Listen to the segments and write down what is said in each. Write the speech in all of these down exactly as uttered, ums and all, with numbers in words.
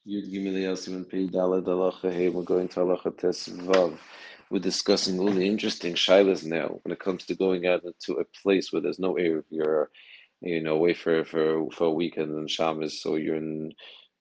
Yud Gimel Yosim Pei Daled Halacha Hey. We're going to Halacha Tes Vav. We're discussing all the interesting shilas now when it comes to going out into a place where there's no air. You're, you know, away for for for a weekend in Shabbos, so you're in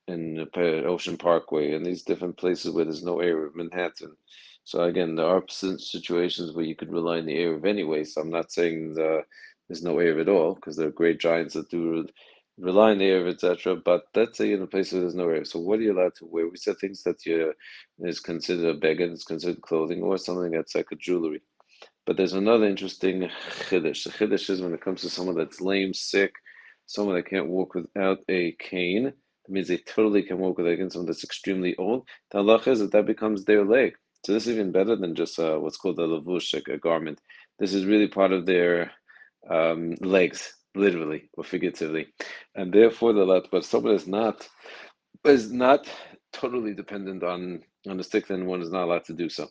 in Ocean Parkway and these different places where there's no air of Manhattan. So again, there are situations where you could rely on the air of anyway. So I'm not saying the, there's no air at all because there are great giants that do rely on the air, et cetera. But let's say in a place where there's no air. So what are you allowed to wear? We said things that you is considered a beggar, it's considered clothing, or something that's like a jewelry. But there's another interesting chiddush. The chiddush is when it comes to someone that's lame, sick, someone that can't walk without a cane. That means they totally can walk without a cane. Someone that's extremely old. The halacha is that that becomes their leg. So this is even better than just uh, what's called a lavush, like a garment. This is really part of their um, legs, literally or figuratively, and therefore the lot. But someone is not is not totally dependent on on the stick, then one is not allowed to do so.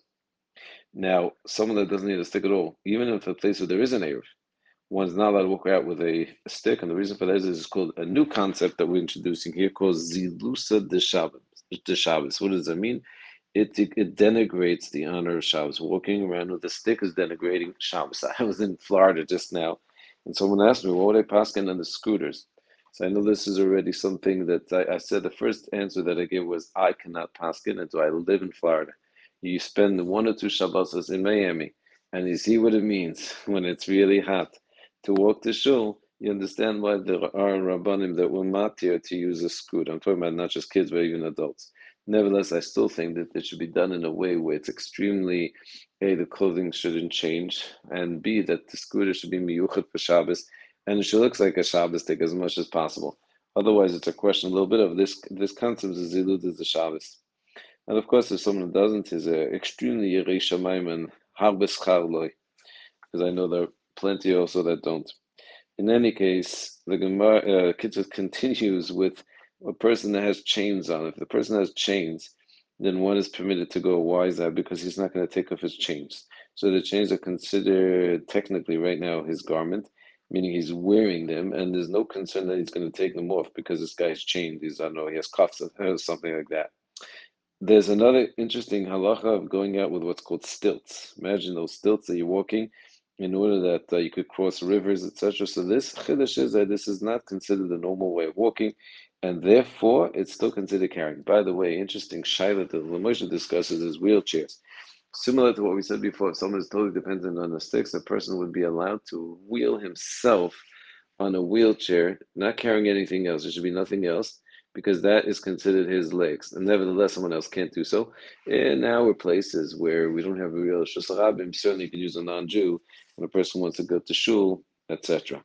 Now, someone that doesn't need a stick at all, even if a place where there is an Eruv, one's not allowed to walk out with a, a stick. And the reason for that is it's called a new concept that we're introducing here called Zilusa de Shabbos. De Shabbos. What does that mean? It, it, it denigrates the honor of Shabbos. Walking around with a stick is denigrating Shabbos. I was in Florida just now, and someone asked me, what were they passing on the scooters? So I know this is already something that I, I said the first answer that I gave was I cannot pass it, and so I live in Florida. You spend one or two Shabbos in Miami, and you see what it means when it's really hot to walk to shul. You understand why there are rabbanim that were matir to use a scooter. I'm talking about not just kids, but even adults. Nevertheless, I still think that it should be done in a way where it's extremely, A, the clothing shouldn't change, and B, that the scooter should be miyuchat for Shabbos, and it should look like a Shabbos stick as much as possible. Otherwise, it's a question a little bit of this this concept of zilud is the Shabbos. And of course, if someone doesn't, is uh, extremely yirei shamayim and harbes charloi, because I know there are plenty also that don't. In any case, the Gemara uh, Kitzur continues with a person that has chains on. If the person has chains, then one is permitted to go. Why is that? Because he's not going to take off his chains. So the chains are considered technically right now his garment, meaning he's wearing them, and there's no concern that he's going to take them off because this guy's chained. He's, I don't know, he has cuffs or something like that. There's another interesting halacha of going out with what's called stilts. Imagine those stilts that you're walking in order that uh, you could cross rivers, et cetera. So this chiddush is that this is not considered the normal way of walking, and therefore it's still considered carrying. By the way, interesting shaila that Lamoshe discusses is wheelchairs. Similar to what we said before, if someone is totally dependent on the sticks, a person would be allowed to wheel himself on a wheelchair, not carrying anything else. There should be nothing else because that is considered his legs. And nevertheless, someone else can't do so. In our places where we don't have a real Shus Harabim, certainly you can use a non-Jew when a person wants to go to shul, et cetera.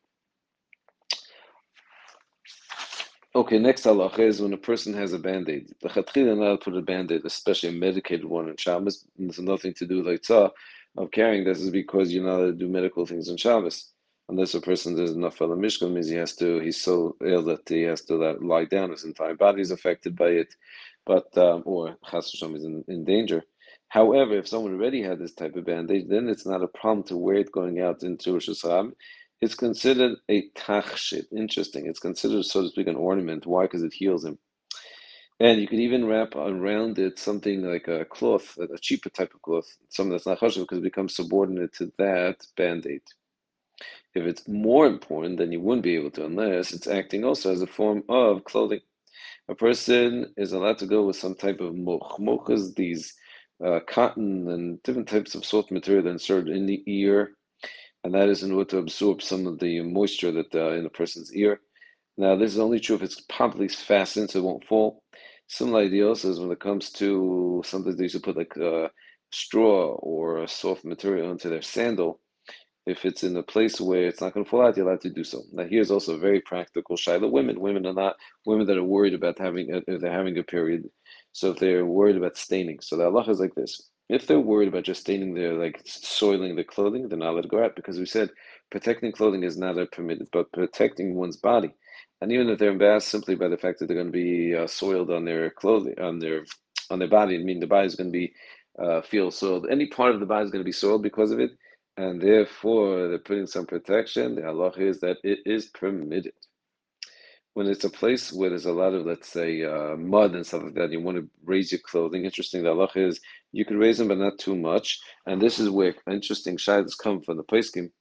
Okay, next halacha is when a person has a band-aid. The chatchila not to put a band-aid, especially a medicated one in Shabbos. There's nothing to do with like of carrying. This is because you're not allowed to do medical things on Shabbos. Unless a person does enough for the mishkan, means he has to. He's so ill that he has to let, lie down. His entire body is affected by it, but um, or chas v'shalom is in, in danger. However, if someone already had this type of bandage, then it's not a problem to wear it going out into Rosh Hashanah. It's considered a tachshit. Interesting. It's considered, so to speak, an ornament. Why? Because it heals him. And you could even wrap around it something like a cloth, a cheaper type of cloth, something that's not chashuv, because it becomes subordinate to that band-aid. If it's more important, then you wouldn't be able to, unless it's acting also as a form of clothing. A person is allowed to go with some type of moch. Moch is these uh, cotton and different types of soft material that inserted in the ear, and that is in order to absorb some of the moisture that uh, in a person's ear. Now, this is only true if it's properly fastened so it won't fall. Similar idea also is when it comes to something they used to put like a straw or a soft material into their sandal. If it's in a place where it's not going to fall out, you're allowed to do so. Now, here's also a very practical shaila. Women, women are not women that are worried about having a, if they're having a period. So if they're worried about staining, so the halacha is like this: if they're worried about just staining their like soiling the clothing, they're not allowed to go out because we said protecting clothing is not a permitted, but protecting one's body. And even if they're embarrassed simply by the fact that they're going to be uh, soiled on their clothing, on their on their body, I mean the body is going to be uh, feel soiled. Any part of the body is going to be soiled because of it, and therefore they're putting some protection. The halacha is that it is permitted. when it's a place where there's a lot of, let's say, uh, mud and stuff like that, you want to raise your clothing. Interesting, the halacha is you can raise them, but not too much. And this is where interesting shilas come from the poskim.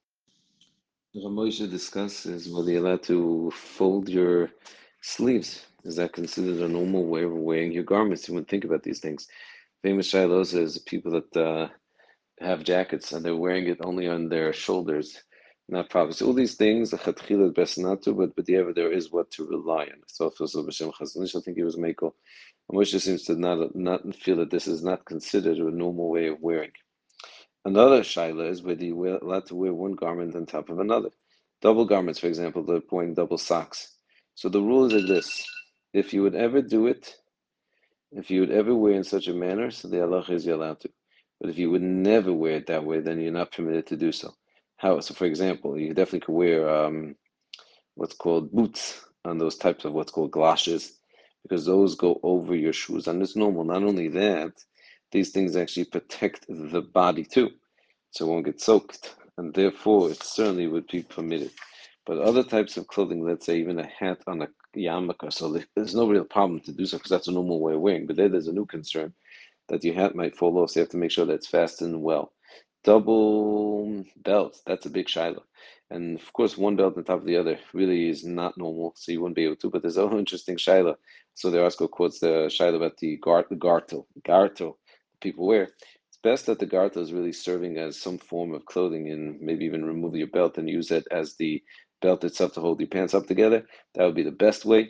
Ramosha discusses whether you're allowed to fold your sleeves. Is that considered a normal way of wearing your garments? You wouldn't think about these things. Famous shilos is people that uh, have jackets and they're wearing it only on their shoulders, not properly. So all these things, chatchila is best not to, but but yeah, there is what to rely on. So for B'Shem Chazon, I think he was Mekel. Moshe seems to not not feel that this is not considered a normal way of wearing. Another shaila is whether you are allowed to wear one garment on top of another. Double garments, for example, they're wearing double socks. So the rules are this: if you would ever do it, if you would ever wear in such a manner, so the halacha is you're allowed to. But if you would never wear it that way, then you're not permitted to do so. How? So, for example, you definitely could wear um, what's called boots on those types of what's called galoshes, because those go over your shoes, and it's normal. Not only that, these things actually protect the body too, so it won't get soaked, and therefore it certainly would be permitted. But other types of clothing, let's say even a hat on a yarmulke, so there's no real problem to do so because that's a normal way of wearing. But there, there's a new concern that your hat might fall off, so you have to make sure that it's fastened well. Double belts, that's a big shiloh. And of course, one belt on top of the other really is not normal, so you wouldn't be able to. But there's a whole interesting shiloh. So the Roscoe quotes the shiloh about the gar the gartel, gartel people wear. It's best that the gartel is really serving as some form of clothing, and maybe even remove your belt and use it as the belt itself to hold your pants up together. That would be the best way,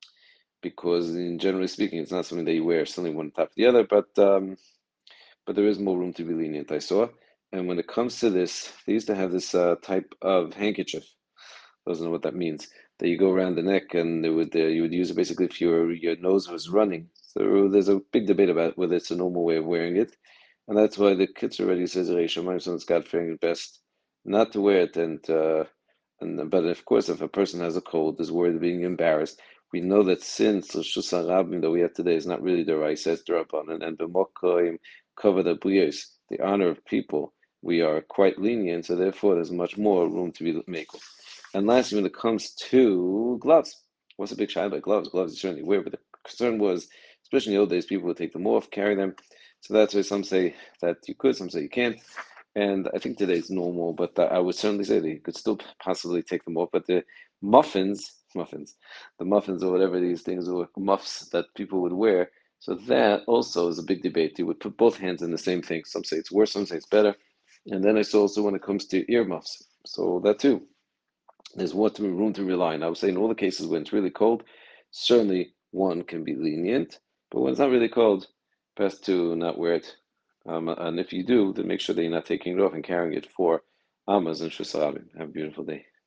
because in generally speaking, it's not something that you wear something one on top of the other, but um, but there is more room to be lenient, I saw. And when it comes to this, they used to have this uh, type of handkerchief. Doesn't know what that means. That you go around the neck, and they would uh, you would use it basically if your your nose was running. So there's a big debate about whether it's a normal way of wearing it, and that's why the kids already says Reisha someone's got fearing it best not to wear it. And uh, and but of course, if a person has a cold, is worried of being embarrassed. We know that since Rosh Hashanah that we have today is not really the right says the Rabbanan, and b'mokoim cover the briyos, the honor of people, we are quite lenient. So therefore, there's much more room to be makel. And lastly, when it comes to gloves, what's a big shy about gloves? Gloves you certainly wear, but the concern was, especially in the old days, people would take them off, carry them. So that's why some say that you could, some say you can't. And I think today it's normal, but I would certainly say that you could still possibly take them off. But the muffins, muffins, the muffins or whatever these things or muffs that people would wear, so that also is a big debate. You would put both hands in the same thing. Some say it's worse, some say it's better. And then I saw also when it comes to earmuffs. So that too, there's what to, room to rely on. I would say in all the cases when it's really cold, certainly one can be lenient, but when it's not really cold, best to not wear it. Um, and if you do, then make sure that you're not taking it off and carrying it for Amas and Shusarabim. Have a beautiful day.